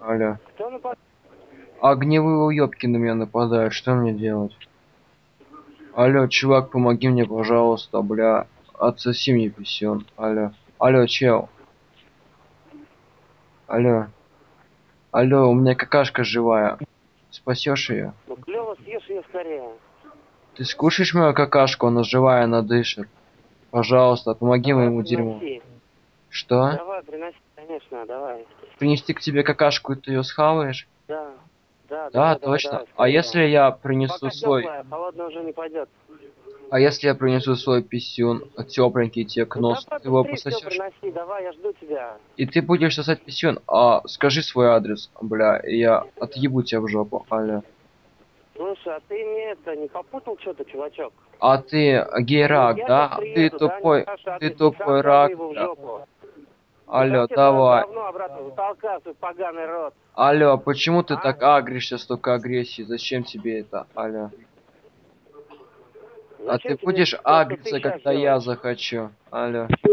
Алло. Кто нападает? Огневые уёбки на меня нападают, что мне делать? Алло, чувак, помоги мне, пожалуйста, бля. Отсоси мне писюн. Алло. Алло, чел. Алло. Алло, у меня какашка живая. Спасешь ее? Ну клево, съешь ее скорее. Ты скушаешь мою какашку, она живая, она дышит. Пожалуйста, помоги Давай, моему дерьму. приноси. Что? Давай, приноси, конечно, давай. Принести к тебе какашку, и ты ее схаваешь? Да. Да, Да, давай, давай, точно. давай, А скорее. если я принесу Пока свой... теплая, холодная уже не пойдет. А если я принесу свой писюн тепленький тебе к Ну носу, давай ты его быстрее все пососешь? приноси, давай, я жду тебя. И ты будешь сосать писюн? А скажи свой адрес, бля, и я отъебу тебя в жопу, алло. Слушай, а ты мне это не попутал что-то, чувачок? А ты Вот гей-рак, я сейчас да? приеду, да, не скажешь Ты адрес, и сам тупой сожри рак, его в да? жопу. Алло, Затолкай твое давай. говно обратно, затолкай свой поганый рот. Алло, почему ты А? так агришься, столько агрессии? Зачем тебе это, алло? А ты Зачем тебе будешь то, что ты агриться, сейчас когда я делаешь? захочу, алло?